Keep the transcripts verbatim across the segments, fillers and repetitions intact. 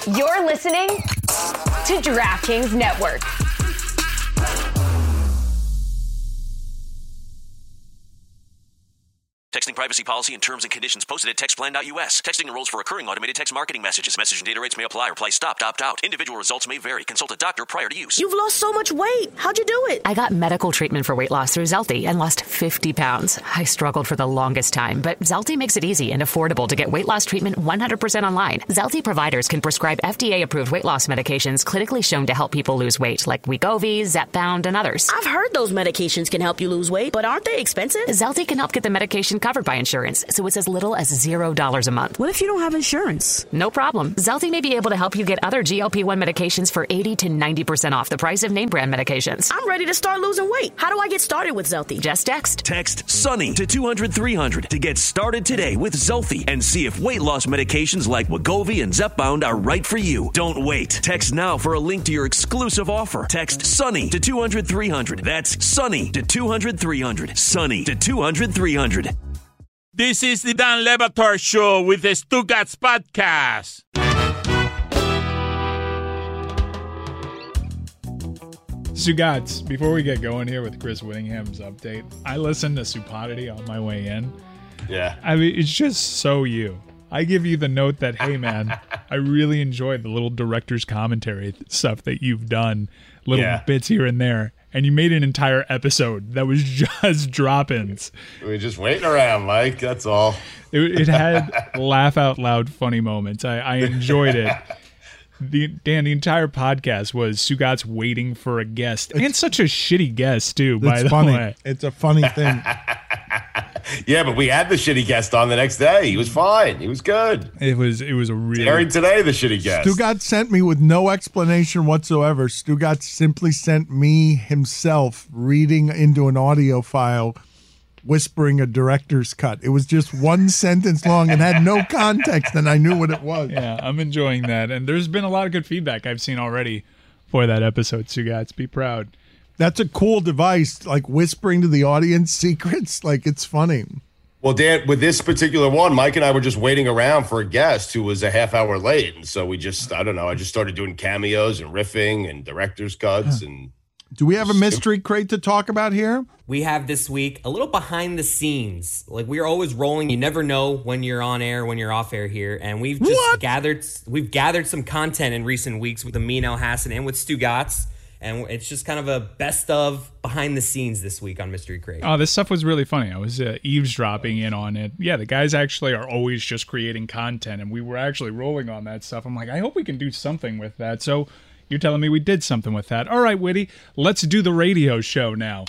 You're listening to DraftKings Network. Texting privacy policy and terms and conditions posted at textplan dot U S. Texting enrolls for recurring automated text marketing messages. Message and data rates may apply. Reply stopped, opt out. Individual results may vary. Consult a doctor prior to use. You've lost so much weight. How'd you do it? I got medical treatment for weight loss through Zelty and lost fifty pounds. I struggled for the longest time, but Zelty makes it easy and affordable to get weight loss treatment one hundred percent online. Zelty providers can prescribe F D A-approved weight loss medications clinically shown to help people lose weight, like Wegovy, Zepbound, and others. I've heard those medications can help you lose weight, but aren't they expensive? Zelty can help get the medication covered by insurance, so it's as little as zero dollars a month. What if you don't have insurance? No problem. Zelty may be able to help you get other G L P one medications for eighty to ninety percent off the price of name brand medications. I'm ready to start losing weight. How do I get started with Zelty? Just text. Text SUNNY to two hundred three hundred to get started today with Zelty and see if weight loss medications like Wegovy and Zepbound are right for you. Don't wait. Text now for a link to your exclusive offer. Text SUNNY to two hundred three hundred. That's SUNNY to two hundred three hundred. SUNNY to two hundred three hundred. This is the Dan Le Batard Show with the Stugotz Podcast. Stugotz, before we get going here with Chris Whittingham's update, I listened to Supodity on my way in. Yeah. I mean, it's just so you. I give you the note that, hey, man, I really enjoyed the little director's commentary stuff that you've done, little yeah. bits here and there. And you made an entire episode that was just drop-ins. We were just waiting around, Mike. That's all. It, it had laugh out loud funny moments. I, I enjoyed it. The, Dan, the entire podcast was Stugotz waiting for a guest. It's, and such a shitty guest, too, by the funny. way. It's a funny thing. Yeah, but we had the shitty guest on the next day. He was fine. He was good. It was it was a really... Airing today, the shitty guest. Stugotz sent me with no explanation whatsoever. Stugotz simply sent me himself reading into an audio file, whispering a director's cut. It was just one sentence long and had no context, and I knew what it was. Yeah, I'm enjoying that. And there's been a lot of good feedback I've seen already for that episode, Stugotz. Be proud. That's a cool device, like whispering to the audience secrets. Like, it's funny. Well, Dan, with this particular one, Mike and I were just waiting around for a guest who was a half hour late. And so we just, I don't know, I just started doing cameos and riffing and director's cuts. And do we have a mystery crate to talk about here? We have this week a little behind the scenes. Like, we're always rolling. You never know when you're on air, when you're off air here. And we've just What? gathered, we've gathered some content in recent weeks with Amin Elhassan and with Stugotz. And it's just kind of a best of behind the scenes this week on Mystery Crate. Oh, this stuff was really funny. I was uh, eavesdropping in on it. Yeah, the guys actually are always just creating content, and we were actually rolling on that stuff. I'm like, I hope we can do something with that. So you're telling me we did something with that. All right, Whitty, let's do the radio show now.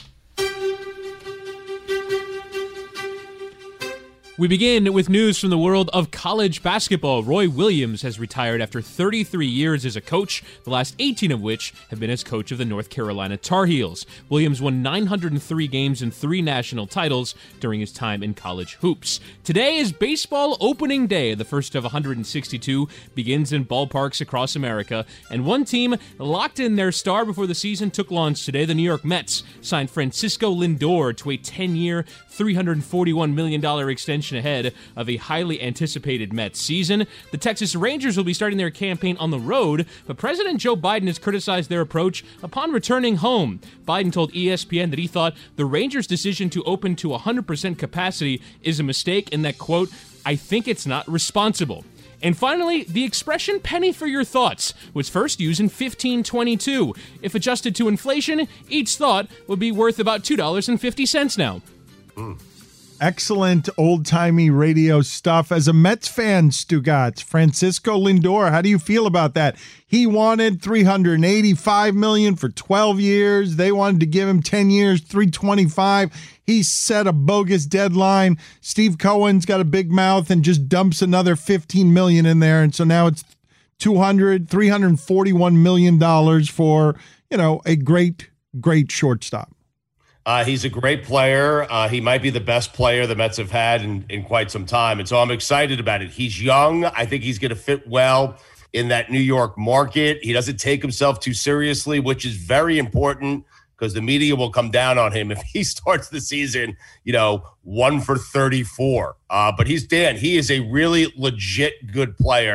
We begin with news from the world of college basketball. Roy Williams has retired after thirty-three years as a coach, the last eighteen of which have been as coach of the North Carolina Tar Heels. Williams won nine hundred three games and three national titles during his time in college hoops. Today is baseball opening day. The first of one hundred sixty-two begins in ballparks across America, and one team locked in their star before the season took launch today. The New York Mets signed Francisco Lindor to a ten-year, three hundred forty-one million dollars extension ahead of a highly anticipated Mets season. The Texas Rangers will be starting their campaign on the road, but President Joe Biden has criticized their approach upon returning home. Biden told E S P N that he thought the Rangers' decision to open to one hundred percent capacity is a mistake and that, quote, I think it's not responsible. And finally, the expression penny for your thoughts was first used in fifteen twenty-two. If adjusted to inflation, each thought would be worth about two dollars and fifty cents now. Mm. Excellent old-timey radio stuff. As a Mets fan, Stugotz, Francisco Lindor, how do you feel about that? He wanted three hundred eighty-five million dollars for twelve years. They wanted to give him ten years, three hundred twenty-five. He set a bogus deadline. Steve Cohen's got a big mouth and just dumps another fifteen million dollars in there. And so now it's two hundred, three hundred forty-one million dollars for, you know, a great, great shortstop. Uh, he's a great player. Uh, he might be the best player the Mets have had in, in quite some time. And so I'm excited about it. He's young. I think he's going to fit well in that New York market. He doesn't take himself too seriously, which is very important because the media will come down on him if he starts the season, you know, one for thirty-four. Uh, but he's Dan. He is a really legit good player.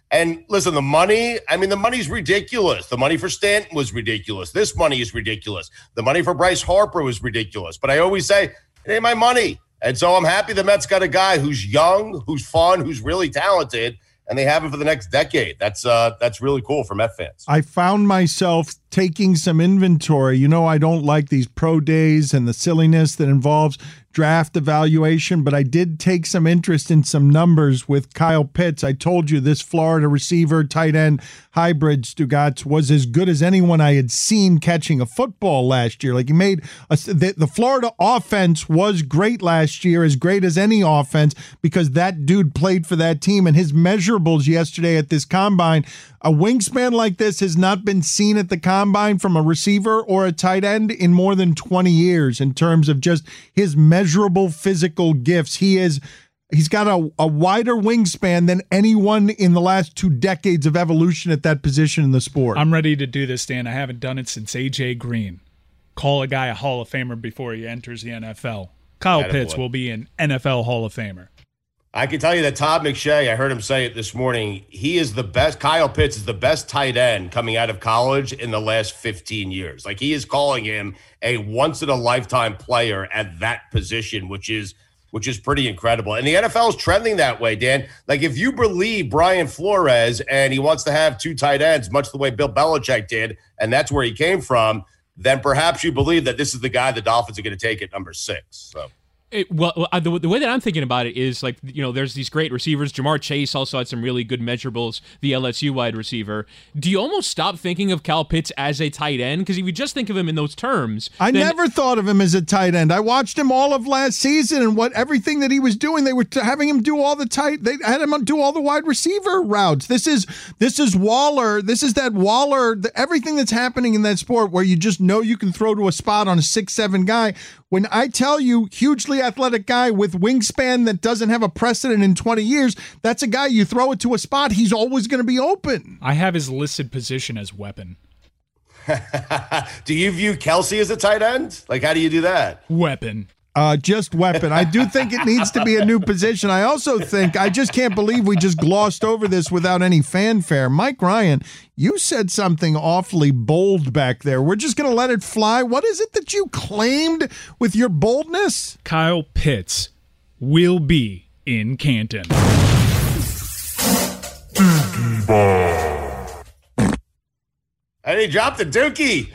And listen, the money, I mean, the money's ridiculous. The money for Stanton was ridiculous. This money is ridiculous. The money for Bryce Harper was ridiculous. But I always say, it ain't my money. And so I'm happy the Mets got a guy who's young, who's fun, who's really talented, and they have him for the next decade. That's uh, that's really cool for Met fans. I found myself taking some inventory. You know, I don't like these pro days and the silliness that involves draft evaluation, but I did take some interest in some numbers with Kyle Pitts. I told you this Florida receiver, tight end hybrid, Stugotz, was as good as anyone I had seen catching a football last year. Like he made a, the, the Florida offense was great last year, as great as any offense, because that dude played for that team, and his measurables yesterday at this combine, a wingspan like this has not been seen at the combine from a receiver or a tight end in more than twenty years in terms of just his measurable physical gifts. He is he's got a, a wider wingspan than anyone in the last two decades of evolution at that position in the sport. I'm ready to do this, Dan. I haven't done it since A J Green. Call a guy a Hall of Famer before he enters the N F L. Kyle Attaboy. Pitts will be an N F L Hall of Famer. I can tell you that Todd McShay, I heard him say it this morning, he is the best, Kyle Pitts is the best tight end coming out of college in the last fifteen years. Like, he is calling him a once-in-a-lifetime player at that position, which is which is pretty incredible. And the N F L is trending that way, Dan. Like, if you believe Brian Flores and he wants to have two tight ends, much the way Bill Belichick did, and that's where he came from, then perhaps you believe that this is the guy the Dolphins are going to take at number six. So. It, well, uh, the, the way that I'm thinking about it is, like, you know, there's these great receivers. Jamar Chase also had some really good measurables, the L S U wide receiver. Do you almost stop thinking of Kyle Pitts as a tight end? Because if you just think of him in those terms. I then- never thought of him as a tight end. I watched him all of last season, and what everything that he was doing, they were t- having him do all the tight, they had him do all the wide receiver routes. This is this is Waller. This is that Waller, the, everything that's happening in that sport where you just know you can throw to a spot on a six seven guy. When I tell you, hugely athletic guy with wingspan that doesn't have a precedent in twenty years, that's a guy you throw it to a spot, he's always going to be open. I have his listed position as weapon. Do you view Kelsey as a tight end? Like, how do you do that? Weapon. Uh, just weapon. I do think it needs to be a new position. I also think, I just can't believe we just glossed over this without any fanfare. Mike Ryan, you said something awfully bold back there. We're just going to let it fly. What is it that you claimed with your boldness? Kyle Pitts will be in Canton. And he dropped the dookie.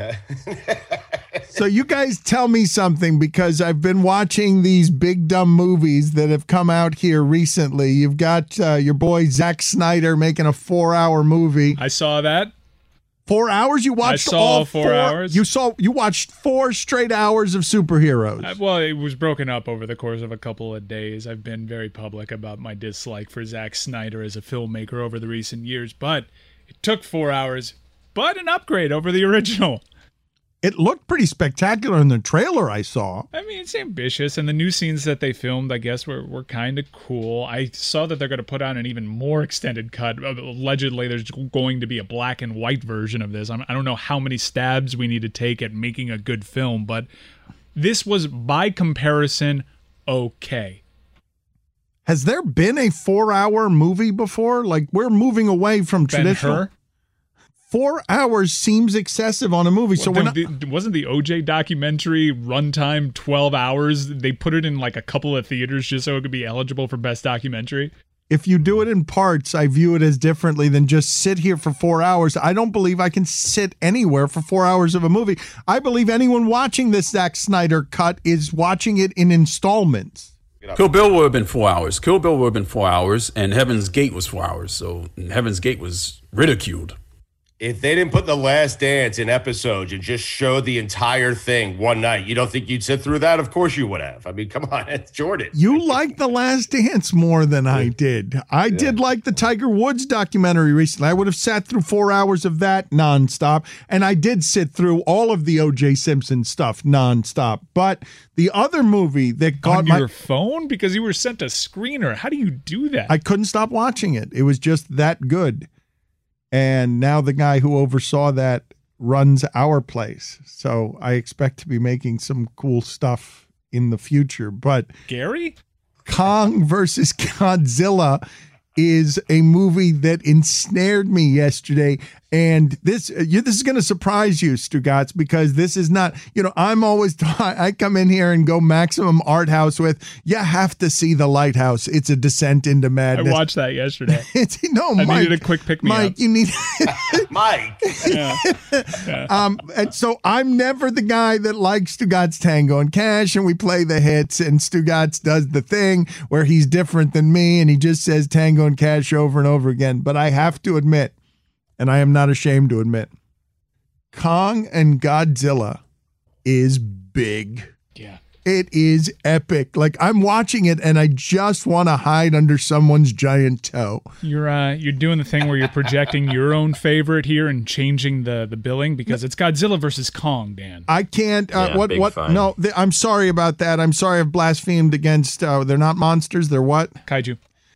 So you guys tell me something, because I've been watching these big dumb movies that have come out here recently. You've got uh, your boy Zack Snyder making a four-hour movie. I saw that. Four hours? You watched I saw all four, four hours. You saw. You watched four straight hours of superheroes. Uh, well, it was broken up over the course of a couple of days. I've been very public about my dislike for Zack Snyder as a filmmaker over the recent years, but it took four hours, but an upgrade over the original. It looked pretty spectacular in the trailer I saw. I mean, it's ambitious, and the new scenes that they filmed, I guess, were, were kind of cool. I saw that they're going to put out an even more extended cut. Allegedly, there's going to be a black and white version of this. I'm, I don't know how many stabs we need to take at making a good film, but this was, by comparison, okay. Has there been a four-hour movie before? Like, we're moving away from traditional. Ben-Hur? Four hours seems excessive on a movie. So well, we're the, not. The, wasn't the O J documentary runtime twelve hours? They put it in like a couple of theaters just so it could be eligible for best documentary. If you do it in parts, I view it as differently than just sit here for four hours. I don't believe I can sit anywhere for four hours of a movie. I believe anyone watching this Zack Snyder cut is watching it in installments. Kill Bill would have been four hours. Kill Bill would have been four hours, and Heaven's Gate was four hours. So Heaven's Gate was ridiculed. If they didn't put The Last Dance in episodes and just show the entire thing one night, you don't think you'd sit through that? Of course you would have. I mean, come on, it's Jordan. You like The Last Dance more than I did. I yeah. did like the Tiger Woods documentary recently. I would have sat through four hours of that nonstop, and I did sit through all of the O J Simpson stuff nonstop. But the other movie that caught on my your phone, because you were sent a screener. How do you do that? I couldn't stop watching it. It was just that good. And now the guy who oversaw that runs our place. So I expect to be making some cool stuff in the future. But Gary? Kong versus Godzilla is a movie that ensnared me yesterday. And this you, this is going to surprise you, Stugotz, because this is not, you know, I'm always taught, I come in here and go maximum art house with, you have to see The Lighthouse. It's a descent into madness. I watched that yesterday. it's, no, I Mike, needed a quick pick me Mike, up. you need Mike. Yeah. Yeah. Um, and so I'm never the guy that likes Stugotz Tango and Cash, and we play the hits, and Stugotz does the thing where he's different than me, and he just says Tango and Cash over and over again. But I have to admit, and I am not ashamed to admit, Kong and Godzilla is big. Yeah. It is epic. Like, I'm watching it and I just want to hide under someone's giant toe. You're uh, you're doing the thing where you're projecting your own favorite here and changing the, the billing because it's Godzilla versus Kong, Dan. I can't. Uh, Yeah, what? big What? fine. No, th- I'm sorry about that. I'm sorry I've blasphemed against. Uh, they're not monsters. They're what? Kaiju.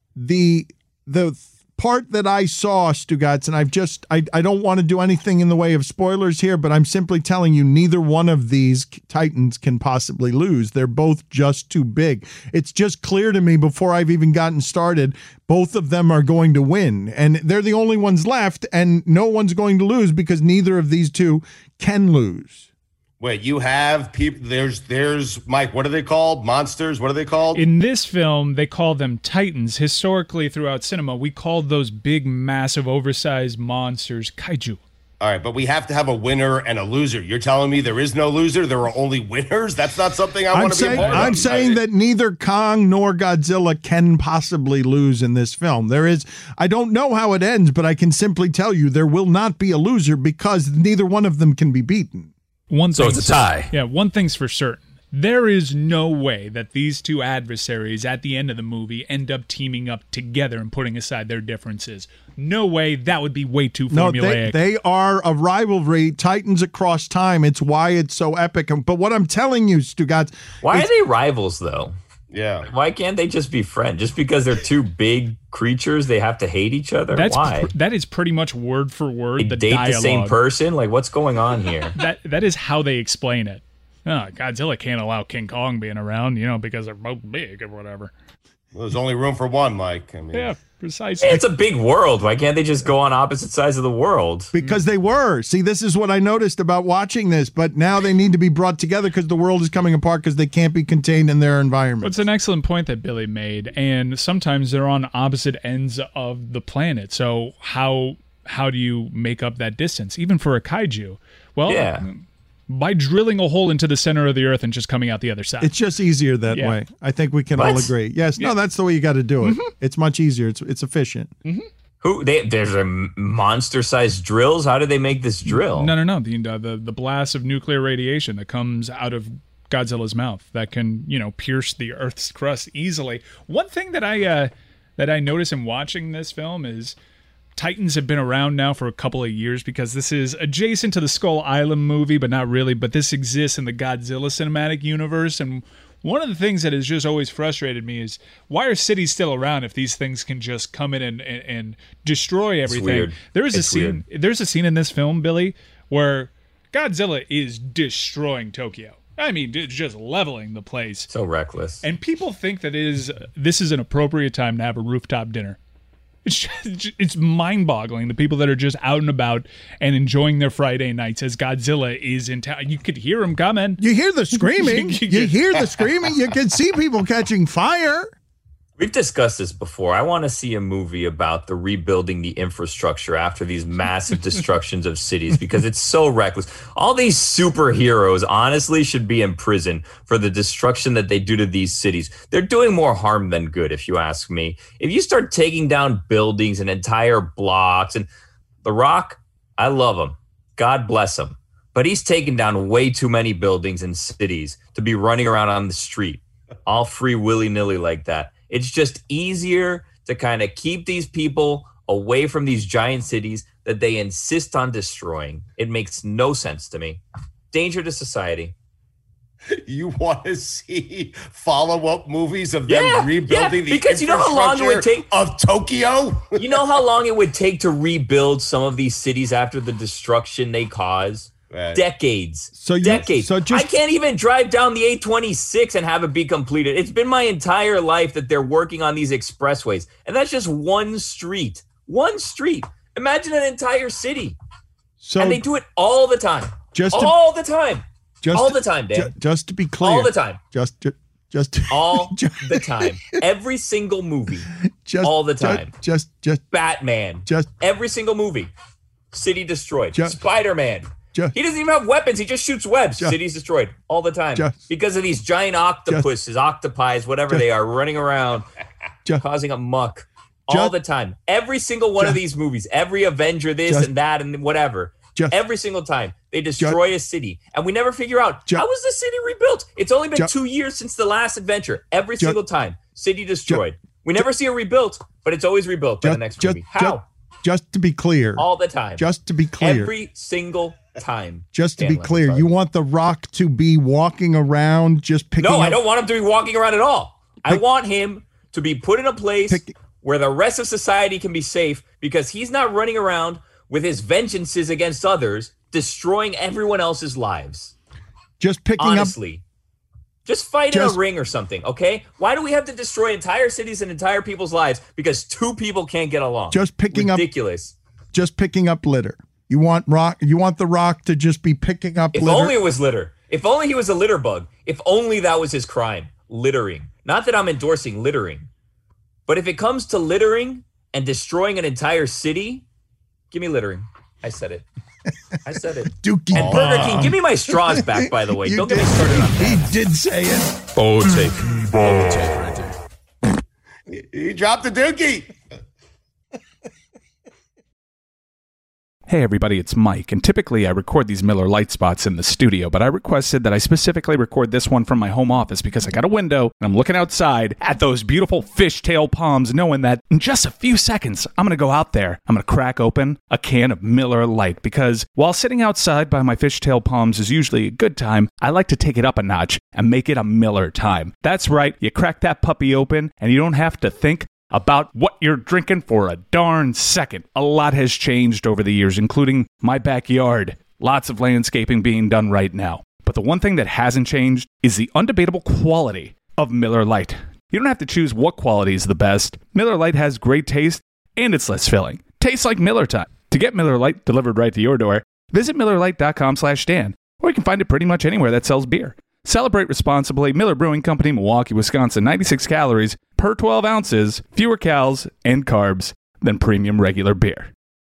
The the th- part that I saw, Stugotz, and I've just. I I don't want to do anything in the way of spoilers here, but I'm simply telling you, neither one of these titans can possibly lose. They're both just too big. It's just clear to me before I've even gotten started. Both of them are going to win, and they're the only ones left, and no one's going to lose because neither of these two can lose. Wait, you have people, there's, there's, Mike, what are they called? Monsters? What are they called? In this film, they call them titans. Historically, throughout cinema, we called those big, massive, oversized monsters kaiju. All right, but we have to have a winner and a loser. You're telling me there is no loser? There are only winners? That's not something I I'm want to be saying, a part of. I'm saying that neither Kong nor Godzilla can possibly lose in this film. There is, I don't know how it ends, but I can simply tell you there will not be a loser because neither one of them can be beaten. One So thing's- it's a tie. Yeah, one thing's for certain. There is no way that these two adversaries at the end of the movie end up teaming up together and putting aside their differences. No way. That would be way too No, formulaic. they, they are a rivalry, titans across time. It's why it's so epic. But what I'm telling you, Stugotz, Why is- are they rivals, though? Yeah. Why can't they just be friends? Just because they're two big creatures, they have to hate each other? That's Why? pr- that is pretty much word for word They the date dialogue. the same person? Like, what's going on here? That that is how they explain it. Oh, Godzilla can't allow King Kong being around, you know, because they're both big or whatever. Well, there's only room for one, Mike. I mean, Yeah, precisely. It's a big world. Why can't they just go on opposite sides of the world? because they were. See, this is what I noticed about watching this, but now they need to be brought together because the world is coming apart because they can't be contained in their environment. It's an excellent point that Billy made, and sometimes they're on opposite ends of the planet. So how how do you make up that distance, even for a kaiju? Well, Yeah. by drilling a hole into the center of the earth and just coming out the other side. It's just easier that Yeah. way. I think we can all What? agree. Yes, no, that's the way you got to do it. It's much easier. It's it's efficient. Who? They, there's a monster-sized drills. How did they make this drill? No, no, no. The, uh, the the blast of nuclear radiation that comes out of Godzilla's mouth that can, you know, pierce the Earth's crust easily. One thing that I uh, that I notice in watching this film is Titans have been around now for a couple of years because this is adjacent to the Skull Island movie, but not really. But this exists in the Godzilla cinematic universe, and one of the things that has just always frustrated me is why are cities still around if these things can just come in and, and, and destroy everything? weird. There is a It's scene. There's a scene in this film, Billy, where Godzilla is destroying Tokyo. I mean, it's just leveling the place. So reckless. And people think that it is this is an appropriate time to have a rooftop dinner. It's just, it's mind-boggling. The people that are just out and about and enjoying their Friday nights as Godzilla is in town. You could hear him coming. You hear the screaming. You hear the screaming. You can see people catching fire. We've discussed this before. I want to see a movie about the rebuilding the infrastructure after these massive destructions of cities because it's so reckless. All these superheroes honestly should be in prison for the destruction that they do to these cities. They're doing more harm than good, if you ask me. If you start taking down buildings and entire blocks, and The Rock, I love him. God bless him. But he's taken down way too many buildings and cities to be running around on the street, all free willy-nilly like that. It's just easier to kind of keep these people away from these giant cities that they insist on destroying. It makes no sense to me. Danger to society. You want to see follow-up movies of them Yeah, rebuilding yeah, the because you know how long it would infrastructure take- of Tokyo? You know how long it would take to rebuild some of these cities after the destruction they cause? Right. Decades. So you, decades. So just, I can't even drive down the eight twenty-six and have it be completed. It's been my entire life that they're working on these expressways. And that's just one street. One street. Imagine an entire city. So and they do it all the time. Just to, all the time. Just all to, the time, Dan. Ju- just to be clear. All the time. Just to, just to, all just, the time. Every single movie. Just, all the time. Just, just, just Batman. Just every single movie. City destroyed. Just, Spider-Man. Just, he doesn't even have weapons. He just shoots webs. Just, City's destroyed all the time just, because of these giant octopuses, just, octopi, whatever just, they are, running around, just, causing a muck all the time. Every single one of these movies, every Avenger, this and that and whatever. Just, every single time they destroy just, a city, and we never figure out just, how was the city rebuilt. It's only been just, two years since the last adventure. Every single time, city destroyed. We never see it rebuilt, but it's always rebuilt by the next movie. How? Just to be clear, all the time. Just to be clear, every single time. Just to be clear, you want The Rock to be walking around just picking No, up- I don't want him to be walking around at all. Pick, I want him to be put in a place pick, where the rest of society can be safe because he's not running around with his vengeances against others, destroying everyone else's lives. Just picking Honestly. up... Just fight just, in a ring or something, okay? Why do we have to destroy entire cities and entire people's lives because two people can't get along? Just picking Ridiculous. up... Ridiculous. Just picking up litter. You want Rock? You want The Rock to just be picking up if litter? If only it was litter. If only he was a litter bug. If only that was his crime. Littering. Not that I'm endorsing littering. But if it comes to littering and destroying an entire city, give me littering. I said it. I said it. Dookie and Burger King, give me my straws back, by the way. Don't did. get me started on that. He did say it. Bold take. Bold take right there. He dropped the dookie. Hey everybody, it's Mike, and typically I record these Miller Lite spots in the studio, but I requested that I specifically record this one from my home office because I got a window and I'm looking outside at those beautiful fishtail palms, knowing that in just a few seconds I'm going to go out there, I'm going to crack open a can of Miller Lite, because while sitting outside by my fishtail palms is usually a good time, I like to take it up a notch and make it a Miller time. That's right, you crack that puppy open and you don't have to think about what you're drinking for a darn second. A lot has changed over the years, including my backyard. Lots of landscaping being done right now. But the one thing that hasn't changed is the undebatable quality of Miller Lite. You don't have to choose what quality is the best. Miller Lite has great taste, and it's less filling. Tastes like Miller time. To get Miller Lite delivered right to your door, visit Miller Lite dot com slash Dan, or you can find it pretty much anywhere that sells beer. Celebrate responsibly. Miller Brewing Company, Milwaukee, Wisconsin. ninety-six calories per twelve ounces, fewer calories and carbs than premium regular beer.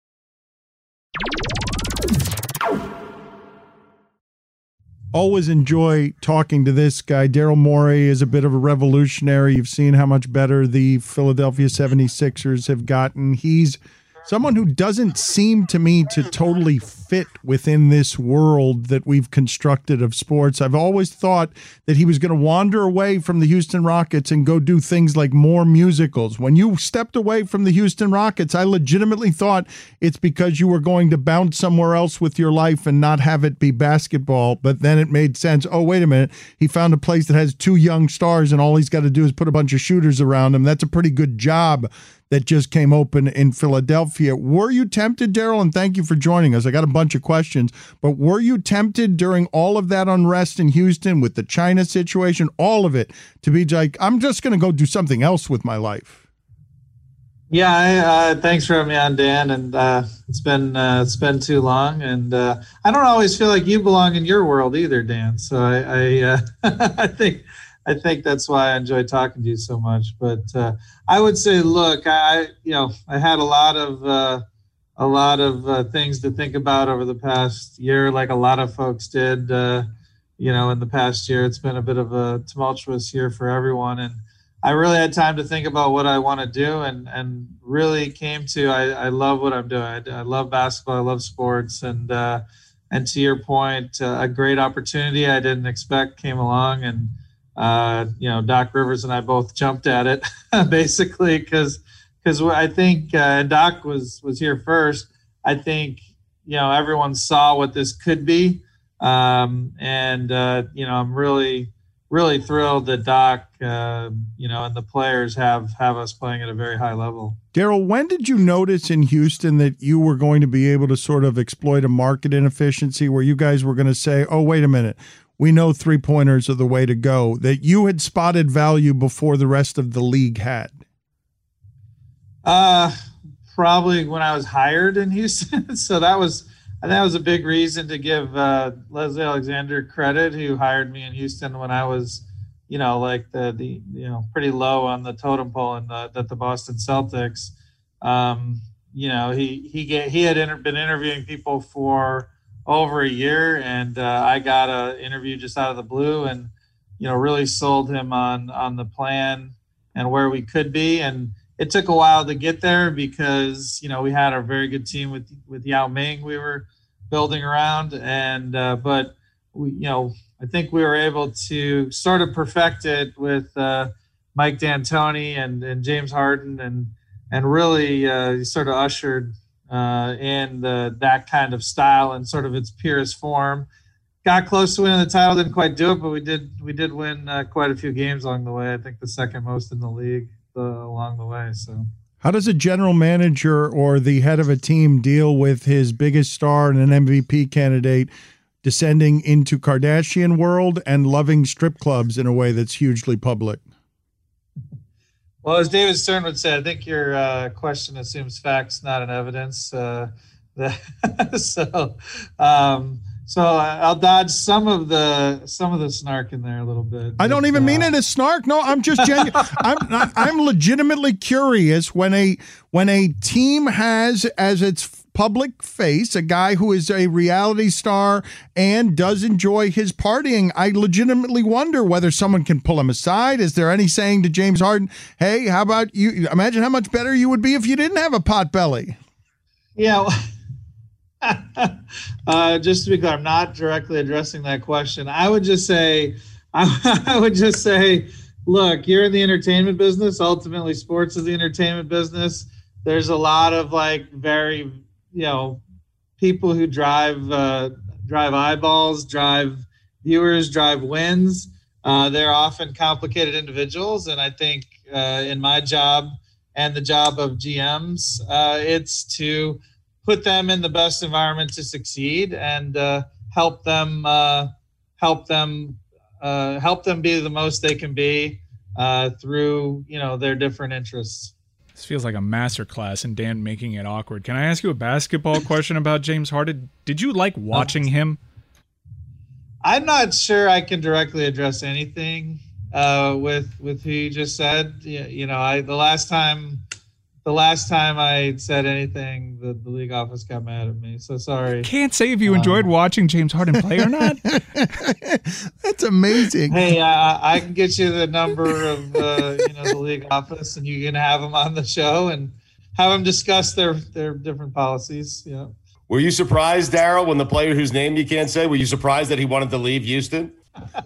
Always enjoy talking to this guy. Daryl Morey is a bit of a revolutionary. You've seen how much better the Philadelphia seventy-sixers have gotten. He's someone who doesn't seem to me to totally fit within this world that we've constructed of sports. I've always thought that he was going to wander away from the Houston Rockets and go do things like more musicals. When you stepped away from the Houston Rockets, I legitimately thought it's because you were going to bounce somewhere else with your life and not have it be basketball. But then it made sense. Oh, wait a minute. He found a place that has two young stars and all he's got to do is put a bunch of shooters around him. That's a pretty good job that just came open in Philadelphia. Were you tempted, Daryl? And thank you for joining us. I got a bunch of questions, but were you tempted during all of that unrest in Houston with the China situation, all of it, to be like, I'm just going to go do something else with my life? Yeah, I, uh, thanks for having me on, Dan. And uh, it's been uh, it's been too long, and uh, I don't always feel like you belong in your world either, Dan. So I I, uh, I think. I think that's why I enjoy talking to you so much. But uh, I would say, look, I, you know, I had a lot of uh, a lot of uh, things to think about over the past year, like a lot of folks did. Uh, you know, in the past year, it's been a bit of a tumultuous year for everyone, and I really had time to think about what I want to do, and and really came to I, I love what I'm doing. I, I love basketball. I love sports, and uh, and to your point, uh, a great opportunity I didn't expect came along, and. Uh, you know, Doc Rivers and I both jumped at it basically because because I think uh, and Doc was was here first. I think, you know, everyone saw what this could be. Um, and, uh, you know, I'm really really thrilled that Doc, uh, you know, and the players have have us playing at a very high level. Daryl, when did you notice in Houston that you were going to be able to sort of exploit a market inefficiency where you guys were going to say, oh, wait a minute, we know three-pointers are the way to go, that you had spotted value before the rest of the league had? Uh, probably when I was hired in Houston. So that was, I think that was a big reason to give uh, Leslie Alexander credit, who hired me in Houston when I was, you know, like the, the you know, pretty low on the totem pole in the, at the Boston Celtics. Um, you know, he, he, get, he had inter- been interviewing people for over a year, and uh, I got an interview just out of the blue and, you know, really sold him on, on the plan and where we could be. And it took a while to get there because, you know, we had a very good team with, with Yao Ming we were building around. And, uh, but we, you know, I think we were able to sort of perfect it with uh, Mike D'Antoni and, and James Harden, and, and really uh, sort of ushered uh, in the, that kind of style and sort of its purest form. Got close to winning the title, didn't quite do it, but we did, we did win uh, quite a few games along the way. I think the second most in the league uh, along the way. So how does a general manager or the head of a team deal with his biggest star and an M V P candidate descending into Kardashian world and loving strip clubs in a way that's hugely public? Well, as David Stern would say, I think your uh, question assumes facts, not an evidence. Uh, that, so, um, so I'll dodge some of the some of the snark in there a little bit. I don't even uh, mean it as snark. No, I'm just genu- I'm I'm legitimately curious when a when a team has as its public face a guy who is a reality star and does enjoy his partying. I legitimately wonder whether someone can pull him aside. Is there any saying to James Harden, hey, how about you? Imagine how much better you would be if you didn't have a pot belly. Yeah. uh, just to be clear, I'm not directly addressing that question. I would just say, I, I would just say, look, you're in the entertainment business. Ultimately, sports is the entertainment business. There's a lot of like very, you know, people who drive uh, drive eyeballs, drive viewers, drive wins. Uh, they're often complicated individuals, and I think uh, in my job and the job of G Ms, uh, it's to put them in the best environment to succeed and uh, help them uh, help them uh, help them be the most they can be uh, through, you know, their different interests. This feels like a masterclass in Dan making it awkward. Can I ask you a basketball question about James Harden? Did you like watching him? I'm not sure I can directly address anything uh, with with who you just said. You, you know, I the last time the last time I said anything, the, the league office got mad at me. So sorry. I can't say if you enjoyed um, watching James Harden play or not. That's amazing. Hey, uh, I can get you the number of uh, you know the league office, and you can have them on the show and have them discuss their their different policies. Yeah. Were you surprised, Daryl, when the player whose name you can't say, were you surprised that he wanted to leave Houston?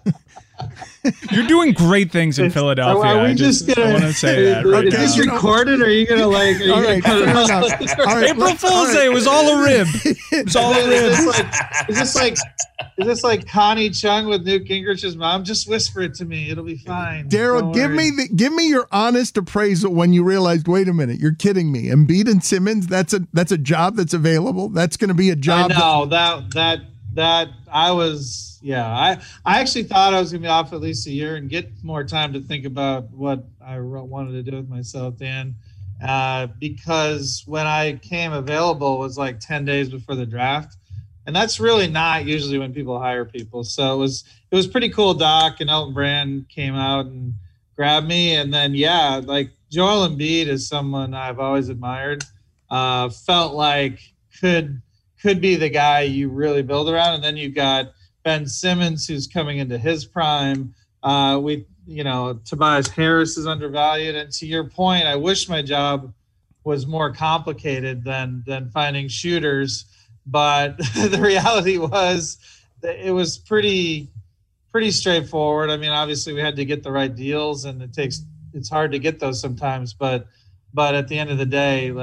You're doing great things in Philadelphia. Are we I just, just gonna, I want to say that right is now. this recorded, or are you gonna like? Are you all gonna right, cut it fair off? enough. All right, April Fool's Day. It was all a rib. It was all a Is rib. this like? Is this like? Is this like Connie Chung with Newt Gingrich's mom? Just whisper it to me. It'll be fine. Daryl, Don't give worry. me the give me your honest appraisal when you realized, wait a minute, you're kidding me. Embiid and Simmons, that's a that's a job that's available. That's going to be a job. I know that that that I was. Yeah, I I actually thought I was going to be off at least a year and get more time to think about what I wanted to do with myself, Dan. Uh, because when I came available was like ten days before the draft. And that's really not usually when people hire people. So it was it was pretty cool. Doc and Elton Brand came out and grabbed me. And then, yeah, like Joel Embiid is someone I've always admired. Uh, felt like could could be the guy you really build around. And then you've got Ben Simmons, who's coming into his prime. Uh, we, you know, Tobias Harris is undervalued. And to your point, I wish my job was more complicated than than finding shooters. But the reality was that it was pretty, pretty straightforward. I mean, obviously we had to get the right deals, and it takes, it's hard to get those sometimes, but, but at the end of the day, like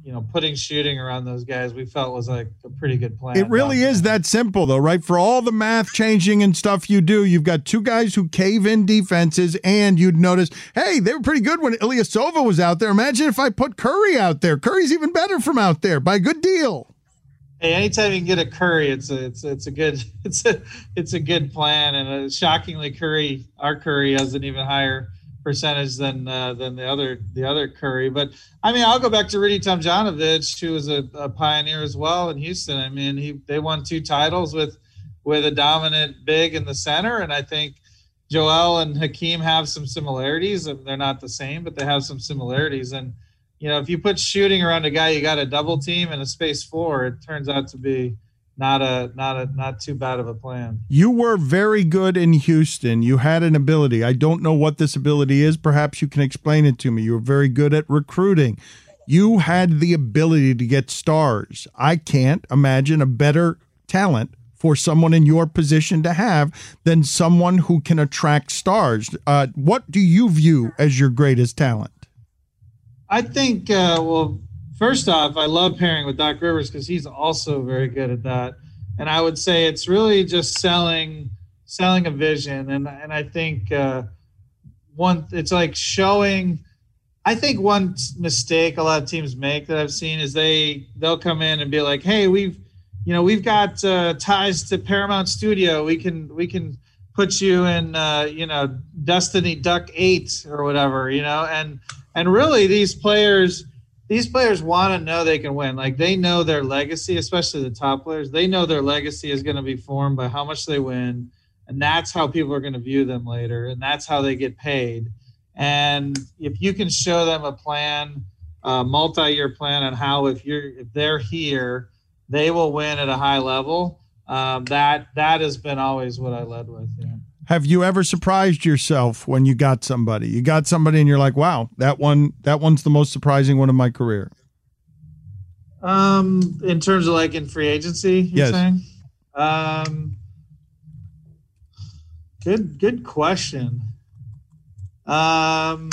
you know, putting shooting around those guys, we felt was like a pretty good plan. It really is that simple, though, right? For all the math changing and stuff you do, you've got two guys who cave in defenses, and you'd notice, hey, they were pretty good when Ilyasova was out there. Imagine if I put Curry out there. Curry's even better from out there by a good deal. Hey, anytime you can get a Curry, it's a it's it's a good it's a it's a good plan. And uh, shockingly, Curry, our Curry, has an even higher percentage than uh, than the other the other Curry. But I mean, I'll go back to Rudy Tomjanovich, who was a, a pioneer as well in Houston. I mean, he they won two titles with with a dominant big in the center, and I think Joel and Hakeem have some similarities. They're not the same, but they have some similarities. And you know, if you put shooting around a guy, you got a double team and a space floor, it turns out to be not a not a not too bad of a plan. You were very good in Houston. You had an ability. I don't know what this ability is. Perhaps you can explain it to me. You were very good at recruiting. You had the ability to get stars. I can't imagine a better talent for someone in your position to have than someone who can attract stars. Uh, what do you view as your greatest talent? I think, uh, well, first off, I love pairing with Doc Rivers because he's also very good at that. And I would say it's really just selling selling a vision. And and I think uh, one, it's like showing. I think one mistake a lot of teams make that I've seen is they they'll come in and be like, hey, we've you know we've got uh, ties to Paramount Studio. We can we can put you in uh, you know Destiny Duck eight or whatever, you know and. And really, these players, these players want to know they can win. Like they know their legacy, especially the top players. They know their legacy is going to be formed by how much they win, and that's how people are going to view them later, and that's how they get paid. And if you can show them a plan, a multi-year plan on how if you're if they're here, they will win at a high level. Um, that that has been always what I led with. Yeah. Have you ever surprised yourself when you got somebody? You got somebody and you're like, wow, that one, that one's the most surprising one of my career. Um, in terms of like in free agency, you're yes. saying? Um, good, good question. Um,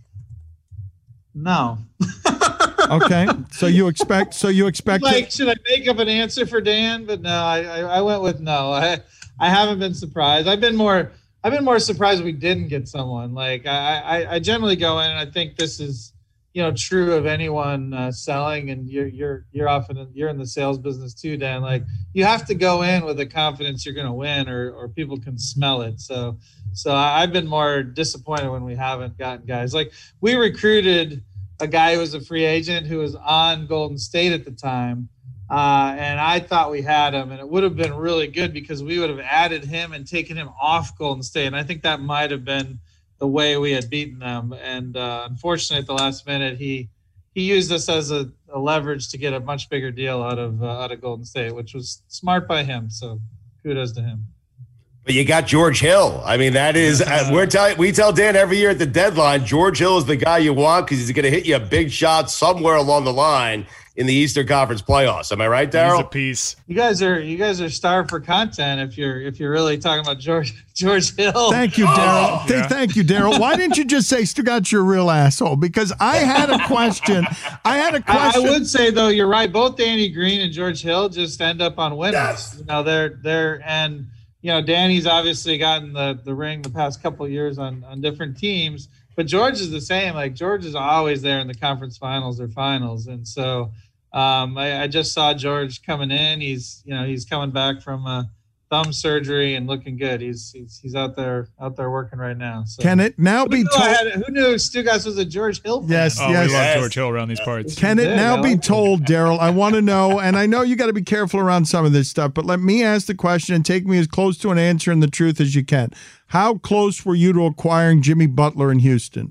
no. Okay. So you expect, so you expect like, it- should I make up an answer for Dan? But no, I, I, I went with no. I, I haven't been surprised. I've been more I've been more surprised we didn't get someone. Like I, I, I generally go in and I think this is, you know, true of anyone uh, selling, and you're you're you're often in, you're in the sales business too, Dan. Like you have to go in with the confidence you're going to win, or or people can smell it. So so I've been more disappointed when we haven't gotten guys. Like we recruited a guy who was a free agent who was on Golden State at the time. Uh, and I thought we had him, and it would have been really good because we would have added him and taken him off Golden State. And I think that might have been the way we had beaten them. And uh, unfortunately, at the last minute, he he used us as a, a leverage to get a much bigger deal out of uh, out of Golden State, which was smart by him. So kudos to him. But you got George Hill. I mean, that is uh, we're telling we tell Dan every year at the deadline, George Hill is the guy you want because he's going to hit you a big shot somewhere along the line in the Eastern Conference playoffs. Am I right, Daryl? He's a piece. You guys are you guys are starved for content if you're if you're really talking about George George Hill. Thank you, Daryl. Oh, Th- yeah. Thank you, Daryl. Why didn't you just say Stugat's your real asshole? Because I had a question. I had a question. I, I would say though, you're right. Both Danny Green and George Hill just end up on winners. Yes. You know, they're they're and you know Danny's obviously gotten the the ring the past couple of years on on different teams, but George is the same. Like George is always there in the conference finals or finals, and so. Um, I, I just saw George coming in. He's, you know, he's coming back from a thumb surgery and looking good. He's he's, he's out there out there working right now. So. Can it now who be knew, told? had, who knew Stugatz was a George Hill fan? Yes, Oh, yes. we love George Hill around these parts. Can it Yeah, now I be like told, Daryl? I want to know, and I know you got to be careful around some of this stuff, but let me ask the question and take me as close to an answer and the truth as you can. How close were you to acquiring Jimmy Butler in Houston?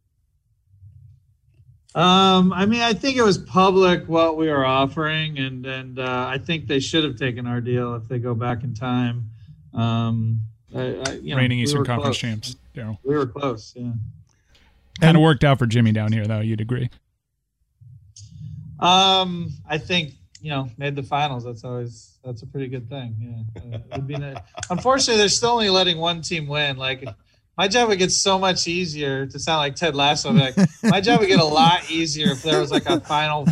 Um, I mean, I think it was public what we were offering, and and uh, I think they should have taken our deal if they go back in time. Um, I, I, you know, Reigning we Eastern were Conference close. champs, Daryl. We were close, yeah. Kind of worked out for Jimmy down here, though. You'd agree? Um, I think you know made the finals. That's always that's a pretty good thing. Yeah, uh, it'd be nice. Unfortunately, they're still only letting one team win. Like. My job would get so much easier to sound like Ted Lasso. Like my job would get a lot easier if there was like a final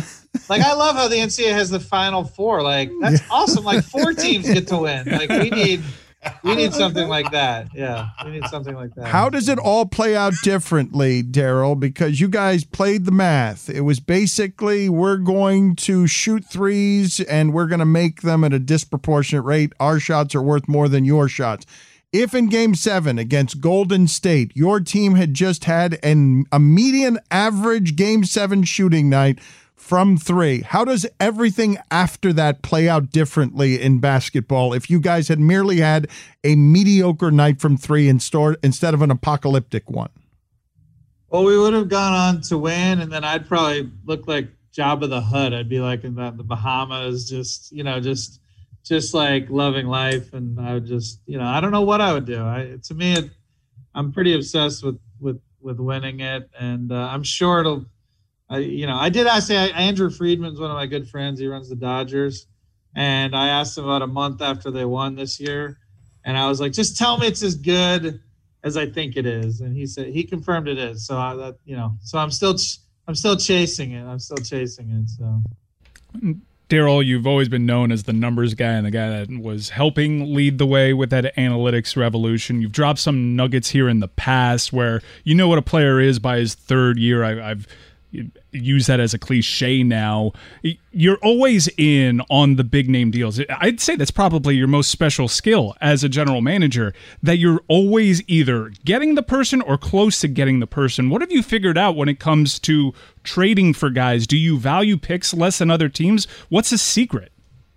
Like, I love how the N C double A has the Final Four. Like, that's yeah. awesome. Like, four teams get to win. Like, we need we need something like that. Yeah, we need something like that. How does it all play out differently, Daryl? Because you guys played the math. It was basically, we're going to shoot threes and we're going to make them at a disproportionate rate. Our shots are worth more than your shots. If in Game seven against Golden State, your team had just had an, a median average Game seven shooting night from three, how does everything after that play out differently in basketball if you guys had merely had a mediocre night from three instead of an apocalyptic one? Well, we would have gone on to win, and then I'd probably look like Jabba the Hutt. I'd be like in the, the Bahamas, just, you know, just just like loving life, and I would just, you know, I don't know what I would do. I, to me, it, I'm pretty obsessed with, with, with winning it, and uh, I'm sure it'll, I, you know, I did ask Andrew Friedman's one of my good friends. He runs the Dodgers. And I asked him about a month after they won this year. And I was like, just tell me it's as good as I think it is. And he said, he confirmed it is. So I, that, you know, so I'm still, I'm still chasing it. I'm still chasing it. So. Daryl, you've always been known as the numbers guy and the guy that was helping lead the way with that analytics revolution. You've dropped some nuggets here in the past where you know what a player is by his third year. I, I've, use that as a cliche now. You're always in on the big name deals. I'd say that's probably your most special skill as a general manager, that you're always either getting the person or close to getting the person. What have you figured out when it comes to trading for guys? Do you value picks less than other teams? What's the secret?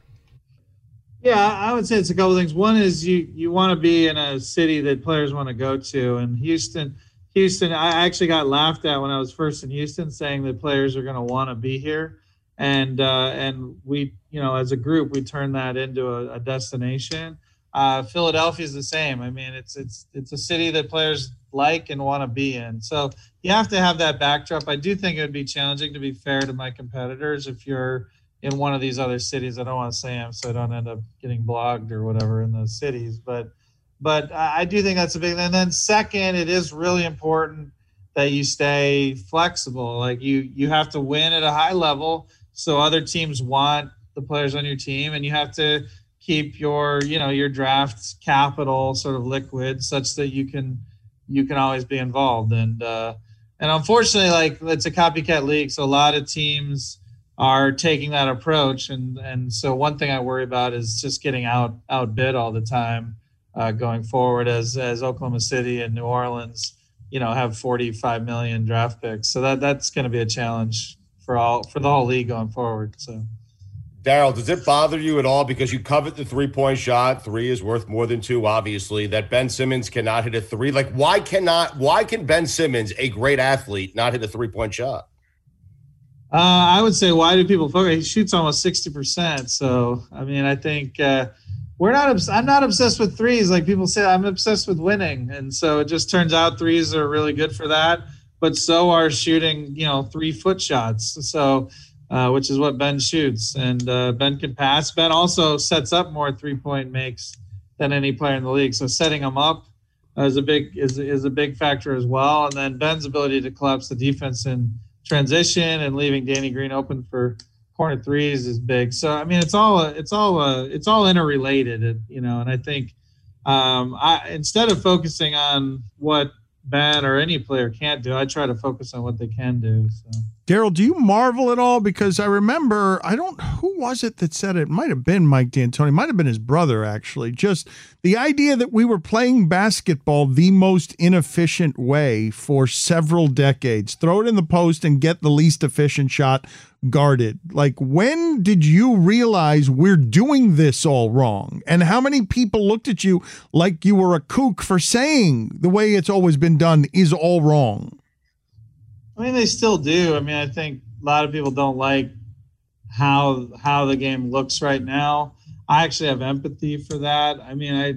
Yeah, I would say it's a couple things. One is you, you want to be in a city that players want to go to, and Houston – Houston, I actually got laughed at when I was first in Houston, saying that players are going to want to be here, and uh, and we, you know, as a group, we turned that into a, a destination. Uh, Philadelphia is the same. I mean, it's it's it's a city that players like and want to be in. So you have to have that backdrop. I do think it would be challenging, to be fair to my competitors, if you're in one of these other cities. I don't want to say them so I don't end up getting blogged or whatever in those cities, but. But I do think that's a big thing. And then second, it is really important that you stay flexible. Like you, you have to win at a high level, so other teams want the players on your team, and you have to keep your, you know, your draft capital sort of liquid, such that you can, you can always be involved. And uh, and unfortunately, like, it's a copycat league, so a lot of teams are taking that approach. And and so one thing I worry about is just getting out outbid all the time. Uh, going forward, as as Oklahoma City and New Orleans, you know, have forty-five million draft picks, so that that's going to be a challenge for all for the whole league going forward. So, Daryl, does it bother you at all, because you covet the three point shot? Three is worth more than two, obviously. That Ben Simmons cannot hit a three. Like, why cannot? Why can Ben Simmons, a great athlete, not hit a three point shot? Uh, I would say, why do people focus? He shoots almost sixty percent. So, I mean, I think. Uh, We're not. Obs- I'm not obsessed with threes, like people say. I'm obsessed with winning, and so it just turns out threes are really good for that. But so are shooting, you know, three foot shots. So, uh, which is what Ben shoots, and uh, Ben can pass. Ben also sets up more three point makes than any player in the league. So setting them up is a big is is a big factor as well. And then Ben's ability to collapse the defense in transition and leaving Danny Green open for corner threes is big. So, I mean, it's all, it's all, uh, it's all interrelated, you know, and I think um, I, instead of focusing on what Ben or any player can't do, I try to focus on what they can do. So. Daryl, do you marvel at all? Because I remember, I don't, who was it that said it? It might have been Mike D'Antoni. It might have been his brother, actually. Just the idea that we were playing basketball the most inefficient way for several decades. Throw it in the post and get the least efficient shot guarded. Like, when did you realize we're doing this all wrong? And how many people looked at you like you were a kook for saying the way it's always been done is all wrong? I mean, they still do. I mean, I think a lot of people don't like how how the game looks right now. I actually have empathy for that. I mean, I,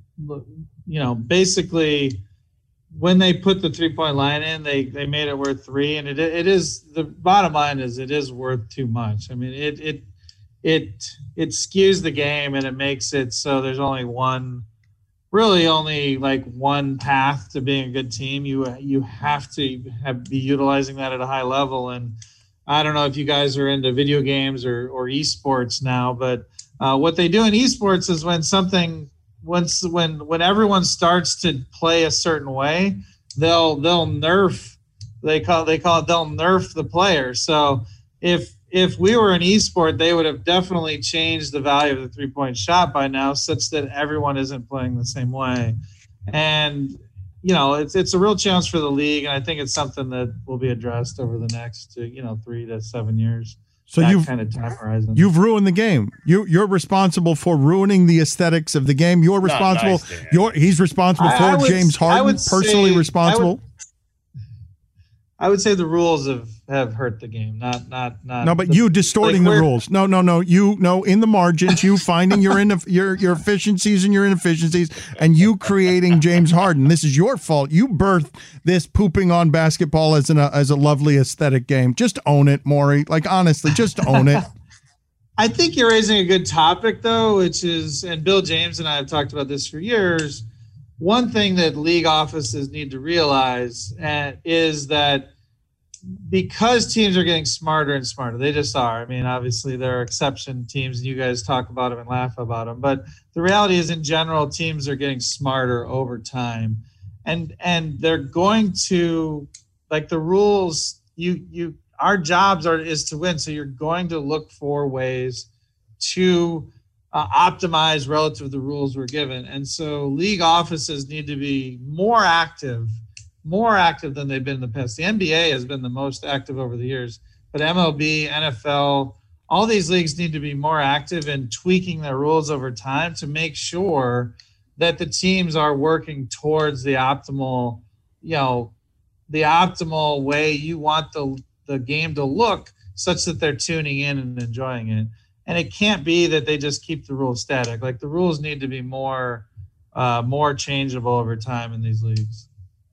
you know, basically when they put the three-point line in, they they made it worth three, and it it is, the bottom line is it is worth too much. I mean, it it it it skews the game, and it makes it so there's only one. Really only like one path to being a good team. You you have to have, be utilizing that at a high level, and I don't know if you guys are into video games or, or esports now, but uh, what they do in esports is when something, once when when everyone starts to play a certain way, they'll they'll nerf. They call they call it they'll nerf the player. So if if we were an esport, they would have definitely changed the value of the three point shot by now, such that everyone isn't playing the same way. And you know, it's it's a real challenge for the league, and I think it's something that will be addressed over the next, you know, three to seven years. So that you've kind of time horizon. You've ruined the game. You you're responsible for ruining the aesthetics of the game. You're responsible. Nice, you're he's responsible I- for I would- James I Harden, would personally say- I responsible. would- I would say the rules have, have hurt the game, not not not. No, but the- you distorting like the we're- rules. No, no, no. You no in the margins. You finding your in, your your efficiencies and your inefficiencies, and you creating James Harden. This is your fault. You birthed this pooping on basketball as an as a lovely aesthetic game. Just own it, Maury. Like honestly, just own it. I think you're raising a good topic, though, which is, and Bill James and I have talked about this for years. One thing that league offices need to realize uh, is that because teams are getting smarter and smarter, they just are. I mean, obviously there are exception teams, and you guys talk about them and laugh about them. But the reality is, in general, teams are getting smarter over time, and and they're going to, like, the rules. You you our jobs are is to win, so you're going to look for ways to uh, optimize relative to the rules we're given, and so league offices need to be more active. more active than they've been in the past. The N B A has been the most active over the years, but M L B, N F L, all these leagues need to be more active in tweaking their rules over time to make sure that the teams are working towards the optimal, you know, the optimal way you want the, the game to look, such that they're tuning in and enjoying it. And it can't be that they just keep the rules static. Like, the rules need to be more, uh, more changeable over time in these leagues.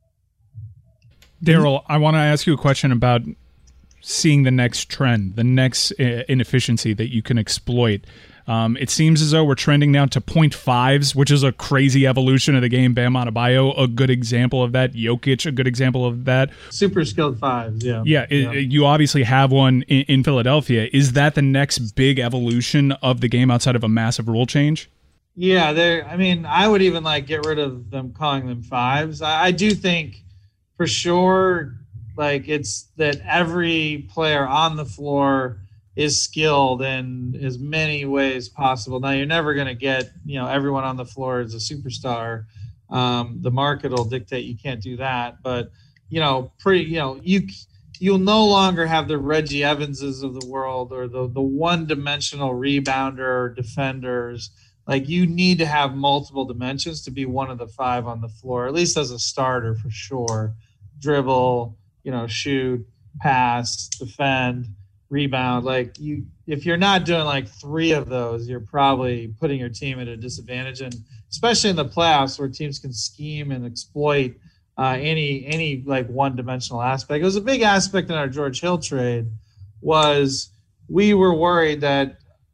Daryl, I want to ask you a question about seeing the next trend, the next uh, inefficiency that you can exploit. Um, it seems as though we're trending now to point fives, which is a crazy evolution of the game. Bam Adebayo, a good example of that. Jokic, a good example of that. Super skilled fives, yeah. Yeah, yeah. It, you obviously have one in, in Philadelphia. Is that the next big evolution of the game outside of a massive rule change? Yeah, they're. I mean, I would even like get rid of them calling them fives. I, I do think, for sure, like, it's that every player on the floor is skilled in as many ways possible. Now, you're never going to get, you know, everyone on the floor is a superstar. Um, the market will dictate you can't do that. But, you know, pretty, you know, you you'll no longer have the Reggie Evanses of the world or the the one-dimensional rebounder or defenders. Like, you need to have multiple dimensions to be one of the five on the floor, at least as a starter for sure. Dribble, you know, shoot, pass, defend, rebound. Like, you, if you're not doing like three of those, you're probably putting your team at a disadvantage. And especially in the playoffs, where teams can scheme and exploit uh, any any like one-dimensional aspect. It was a big aspect in our George Hill trade. Was we were worried that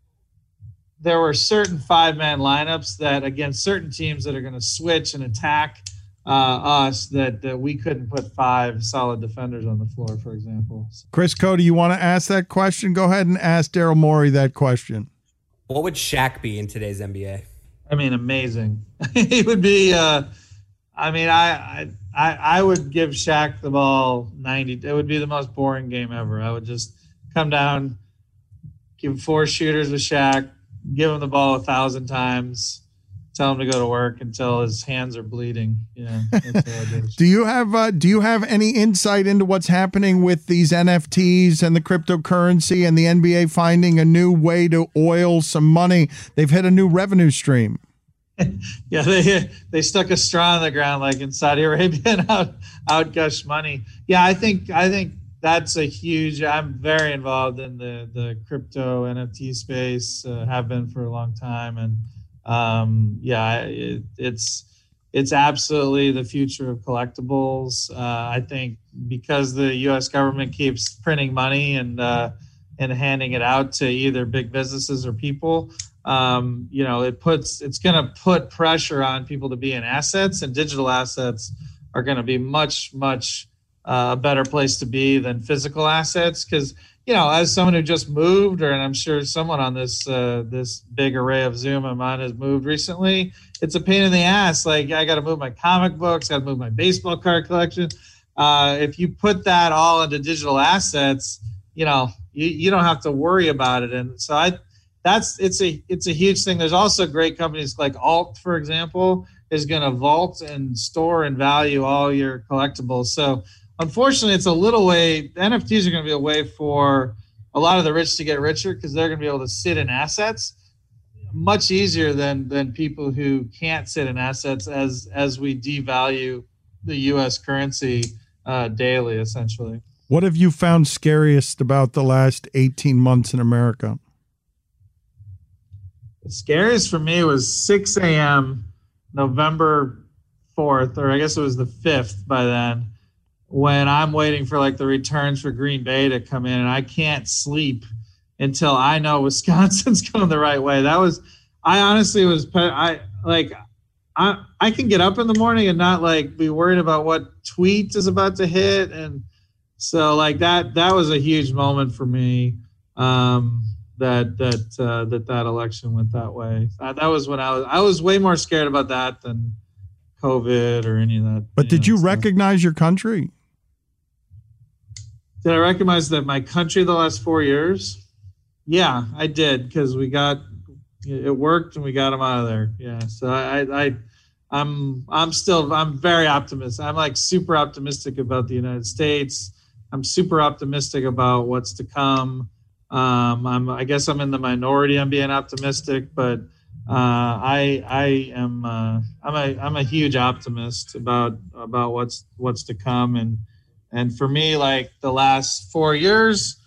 there were certain five-man lineups that against certain teams that are going to switch and attack Uh, us that, that we couldn't put five solid defenders on the floor, for example. Chris Cody, you want to ask that question? Go ahead and ask Daryl Morey that question. What would Shaq be in today's N B A? I mean, amazing. He would be. Uh, I mean, I, I I would give Shaq the ball ninety. It would be the most boring game ever. I would just come down, give four shooters with Shaq, give him the ball a thousand times. Tell him to go to work until his hands are bleeding. Yeah. That's what I do. Do you have uh, Do you have any insight into what's happening with these N F Ts and the cryptocurrency and the N B A finding a new way to oil some money? They've hit a new revenue stream. Yeah, they they stuck a straw in the ground like in Saudi Arabia and out outgushed money. Yeah, I think I think that's a huge. I'm very involved in the the crypto N F T space. Uh, have been for a long time, and. Um, yeah, it, it's it's absolutely the future of collectibles. Uh, I think because the U S government keeps printing money and uh, and handing it out to either big businesses or people, um, you know, it puts it's going to put pressure on people to be in assets, and digital assets are going to be much much uh, a better place to be than physical assets, because you know, as someone who just moved, or and I'm sure someone on this uh, this big array of Zoom I'm on has moved recently, it's a pain in the ass. Like, I got to move my comic books, got to move my baseball card collection. Uh, if you put that all into digital assets, you know, you, you don't have to worry about it. And so I, that's it's a it's a huge thing. There's also great companies like Alt, for example, is going to vault and store and value all your collectibles. So unfortunately, it's a little way. N F Ts are going to be a way for a lot of the rich to get richer because they're going to be able to sit in assets much easier than than people who can't sit in assets as as we devalue the U S currency uh, daily, essentially. What have you found scariest about the last eighteen months in America? The scariest for me was six a.m. November fourth, or I guess it was the fifth by then, when I'm waiting for like the returns for Green Bay to come in, and I can't sleep until I know Wisconsin's going the right way. That was, I honestly was, I like, I I can get up in the morning and not like be worried about what tweet is about to hit, and so like that that was a huge moment for me. Um, that that uh, that that election went that way. Uh, that was when I was I was way more scared about that than COVID or any of that. But did you recognize your country? Did I recognize that my country the last four years? Yeah, I did, because we got it worked and we got them out of there. Yeah, so I I I'm I'm still I'm very optimistic. I'm like super optimistic about the United States. I'm super optimistic about what's to come. Um, I'm, I guess I'm in the minority. I'm being optimistic, but uh, I, I am, uh, I'm a, I'm a huge optimist about, about what's, what's to come. And, and for me, like the last four years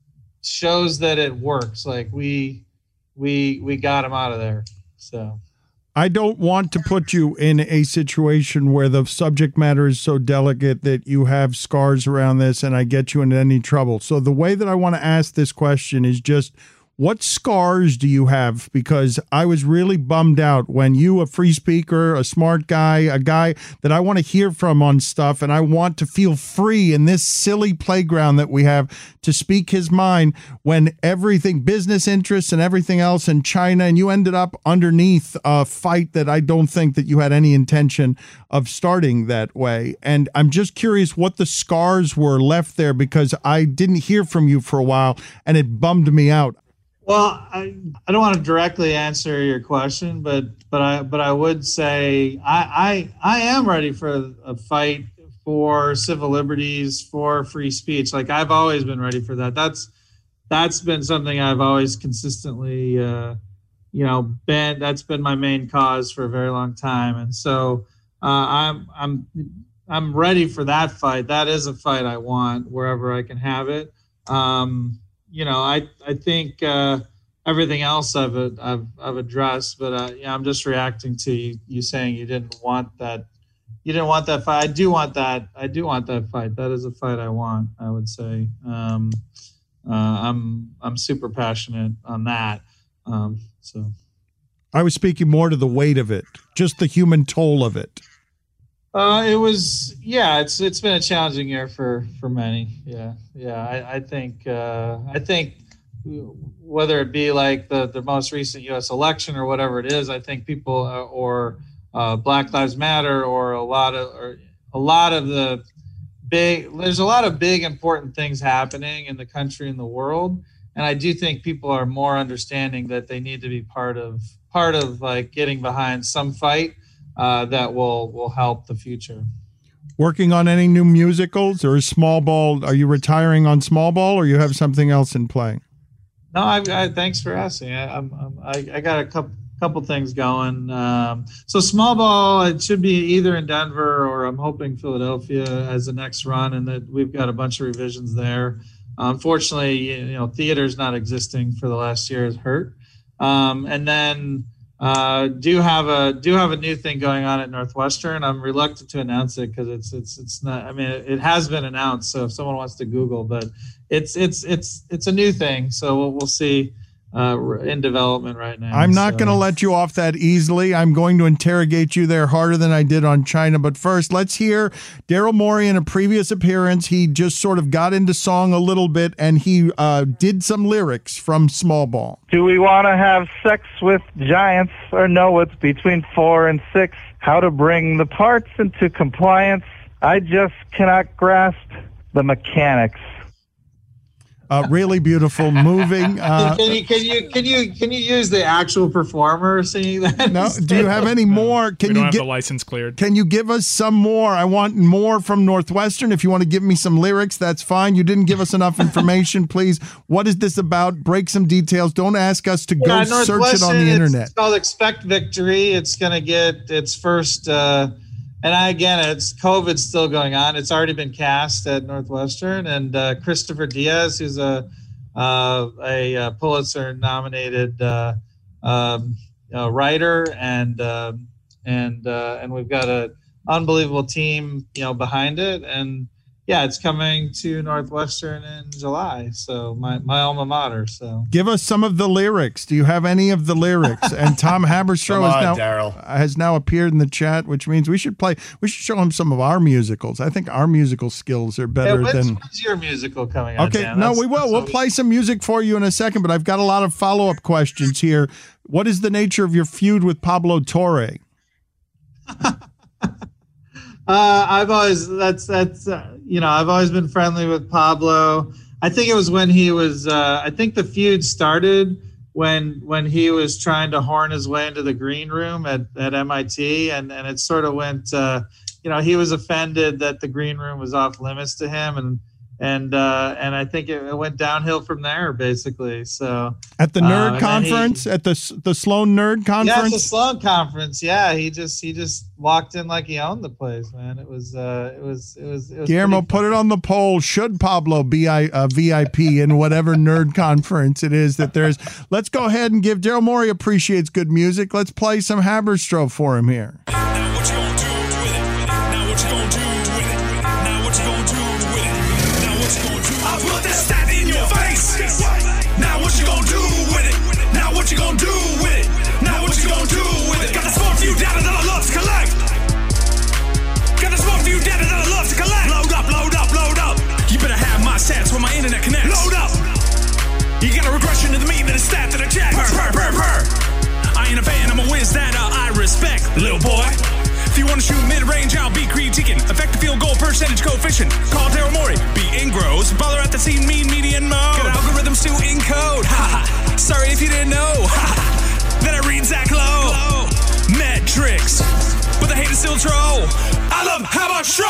shows that it works. Like we, we, we got him out of there. So. I don't want to put you in a situation where the subject matter is so delicate that you have scars around this and I get you into any trouble. So the way that I want to ask this question is just, what scars do you have? Because I was really bummed out when you, a free speaker, a smart guy, a guy that I want to hear from on stuff, and I want to feel free in this silly playground that we have to speak his mind, when everything, business interests and everything else in China, and you ended up underneath a fight that I don't think that you had any intention of starting that way. And I'm just curious what the scars were left there, because I didn't hear from you for a while and it bummed me out. Well, I, I don't want to directly answer your question, but but I but I would say I I, I am ready for a fight for civil liberties, for free speech. Like I've always been ready for that. That's that's been something I've always consistently uh, you know been. That's been my main cause for a very long time, and so uh, I'm I'm I'm ready for that fight. That is a fight I want wherever I can have it. Um, You know, I I think uh, everything else I've I've I've addressed, but uh, yeah, I'm just reacting to you, you saying you didn't want that. You didn't want that fight. I do want that. I do want that fight. That is a fight I want, I would say. Um, uh, I'm I'm super passionate on that. Um, so, I was speaking more to the weight of it, just the human toll of it. Uh, it was, yeah, it's, it's been a challenging year for, for many. Yeah. Yeah. I, I think, uh, I think whether it be like the, the most recent U S election or whatever it is, I think people uh, or, uh, Black Lives Matter or a lot of, or a lot of the big, there's a lot of big important things happening in the country and the world. And I do think people are more understanding that they need to be part of, part of like getting behind some fight Uh, that will will help the future. Working on any new musicals, or is Small Ball? Are you retiring on Small Ball, or you have something else in play? No, I, I thanks for asking. I, I'm, I'm I, I got a couple couple things going. Um, so Small Ball, it should be either in Denver or I'm hoping Philadelphia as the next run, and that we've got a bunch of revisions there. Unfortunately, you know, theater's not existing for the last year has hurt. Um, and then. Uh, do have a do have a new thing going on at Northwestern. I'm reluctant to announce it because it's it's it's not. I mean, it, it has been announced. So if someone wants to Google, but it's it's it's it's a new thing. So we'll we'll see. uh, in development right now. I'm not so. going to let you off that easily. I'm going to interrogate you there harder than I did on China. But first, let's hear Daryl Morey in a previous appearance. He just sort of got into song a little bit, and he uh, did some lyrics from Small Ball. Do we want to have sex with giants or know what's between four and six? How to bring the parts into compliance? I just cannot grasp the mechanics. Uh, really beautiful, moving. Uh, can you can you can you can you use the actual performer singing that? No. Do you have any more? Can we don't you have get the license cleared? Can you give us some more? I want more from Northwestern. If you want to give me some lyrics, that's fine. You didn't give us enough information, please. What is this about? Break some details. Don't ask us to go Yeah, search it on the it's, internet. It's called Expect Victory. It's going to get its first. Uh, And I, again, it's COVID's still going on. It's already been cast at Northwestern, and uh, Christopher Diaz, who's a uh, a, a Pulitzer-nominated uh, um, uh, writer, and uh, and uh, and we've got an unbelievable team, you know, behind it. And yeah, it's coming to Northwestern in July. So my, my alma mater. So Give us some of the lyrics. Do you have any of the lyrics? And Tom Haberstroh Come has on, now Daryl. has now appeared in the chat, which means we should play. We should show him some of our musicals. I think our musical skills are yeah, better when's, than. when's your musical coming out? Okay, Dan? no, That's- we will. that's We'll what play some music for you in a second, but I've got a lot of follow up questions here. What is the nature of your feud with Pablo Torre? Uh, I've always that's that's uh, you know I've always been friendly with Pablo. I think it was when he was. Uh, I think the feud started when when he was trying to horn his way into the green room at, at M I T, and and it sort of went. Uh, you know, he was offended that the green room was off limits to him, and and uh, and I think it, it went downhill from there, basically. So At the uh, nerd and then conference, he- at the the Sloan Nerd Yeah, Conference. it's a Sloan conference. Yeah, he just he just walked in like he owned the place, man. It was uh, it was it was. It was Guillermo, pretty put it on the poll. Should Pablo be a uh, V I P in whatever nerd conference it is that there's? Let's go ahead and give Daryl Morey appreciates good music. Let's play some Haberstroh for him here. I put that stat in your face. Now what you gonna do with it? Now what you gonna do with it? Now what you gonna do with it? Got the smart few data that I love to collect. Got the smart few data that I love to collect. Load up, load up, load up. You better have my stats when my internet connects. Load up. You got a regression to the mean that it's stat that I check. Purr, purr, purr, purr. I ain't a fan, I'm a whiz that uh, I respect, little boy. If you want to shoot mid-range, I'll be critiquing. Effective field goal percentage coefficient. Call Daryl Morey. Be engrossed. Bother at the scene, mean median mode. Got algorithms to encode. Ha ha. Sorry if you didn't know. Ha ha. Then I read Zach Lowe. Metrics. But the haters still troll. I love Haberstroh.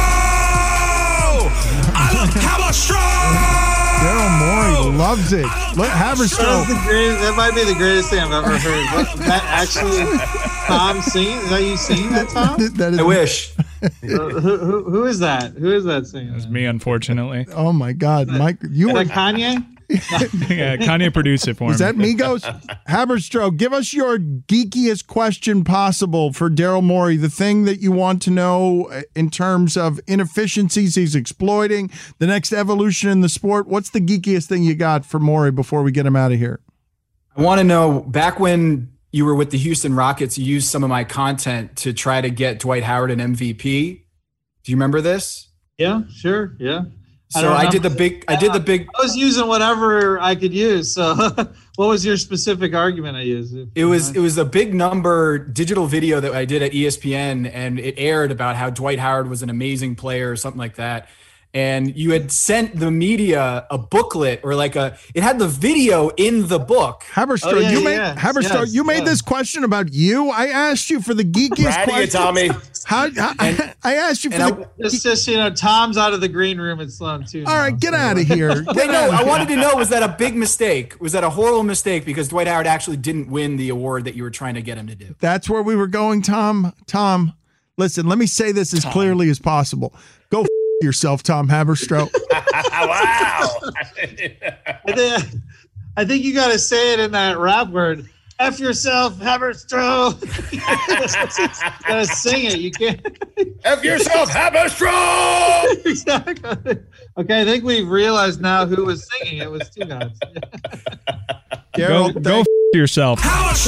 I love Haberstroh. Daryl Morey loves it. Let Haberstroh. That's the greatest, that might be the greatest thing I've ever heard. What, that actually, Tom singing? Is that you singing that, Tom? That is, I wish. Uh, who, who, who is that? Who is that singing? It's me, unfortunately. Oh my God, Mike, you Is were. that Kanye? Yeah, Kanye produced it for Was me. that Migos? Haberstroh, give us your geekiest question possible for Daryl Morey. The thing that you want to know in terms of inefficiencies he's exploiting, the next evolution in the sport. What's the geekiest thing you got for Morey before we get him out of here? I want to know, back when you were with the Houston Rockets, you used some of my content to try to get Dwight Howard an M V P. Do you remember this? Yeah, sure. Yeah. So I, I did the big, I did the big. I was using whatever I could use. So what was your specific argument I used? It was, it was a big number digital video that I did at E S P N, and it aired about how Dwight Howard was an amazing player or something like that. And you had sent the media a booklet or like a, it had the video in the book. Haberstroh, Oh, yeah, you yeah, made yeah. Haberstroh, Yes, you made yeah. this question about you. I asked you for the geekiest Proud of you, question. Tommy. How, how I, I asked you for And the. Just, just you know, Tom's out of the green room at Sloan too. All right, get out of here. Wait, no, I wanted to know, was that a big mistake? Was that a horrible mistake because Dwight Howard actually didn't win the award that you were trying to get him to do? That's where we were going, Tom. Tom, listen, let me say this as clearly as possible. Go f- yourself, Tom Haberstroh. Wow. I think, I think you got to say it in that rap word. F yourself, Haberstroh. You gotta sing it. You can't. F yourself, Haberstroh. Exactly. Okay, I think we've realized now who was singing. It was two guys. Daryl, go go f- yourself.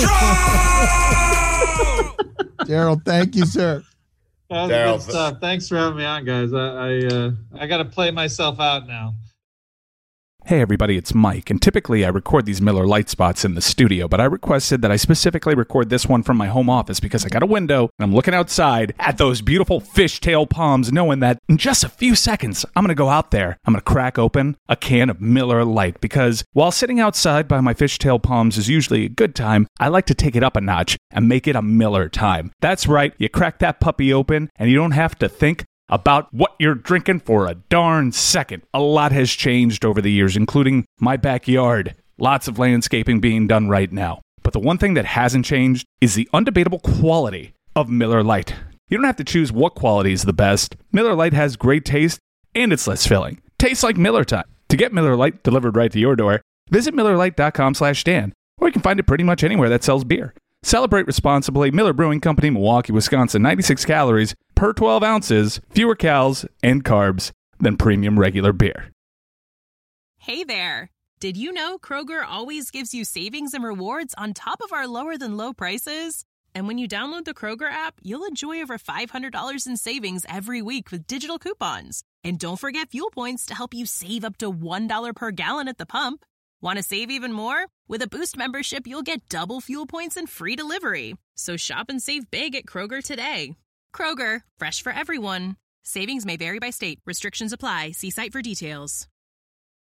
Daryl, thank you, sir. That was Daryl, good stuff. Thanks for having me on, guys. I I, uh, I got to play myself out now. Hey everybody, it's Mike, and typically I record these Miller Lite spots in the studio, but I requested that I specifically record this one from my home office because I got a window and I'm looking outside at those beautiful fishtail palms, knowing that in just a few seconds I'm going to go out there, I'm going to crack open a can of Miller Lite, because while sitting outside by my fishtail palms is usually a good time, I like to take it up a notch and make it a Miller time. That's right, you crack that puppy open and you don't have to think about what you're drinking for a darn second. A lot has changed over the years, including my backyard. Lots of landscaping being done right now. But the one thing that hasn't changed is the undebatable quality of Miller Lite. You don't have to choose what quality is the best. Miller Lite has great taste, and it's less filling. Tastes like Miller time. To get Miller Lite delivered right to your door, visit Miller Lite dot com slash Dan, or you can find it pretty much anywhere that sells beer. Celebrate responsibly. Miller Brewing Company, Milwaukee, Wisconsin. ninety-six calories per twelve ounces, fewer calories and carbs than premium regular beer. Hey there. Did you know Kroger always gives you savings and rewards on top of our lower than low prices? And when you download the Kroger app, you'll enjoy over five hundred dollars in savings every week with digital coupons. And don't forget fuel points to help you save up to one dollar per gallon at the pump. Want to save even more? With a Boost membership, you'll get double fuel points and free delivery. So shop and save big at Kroger today. Kroger, fresh for everyone. Savings may vary by state. Restrictions apply. See site for details.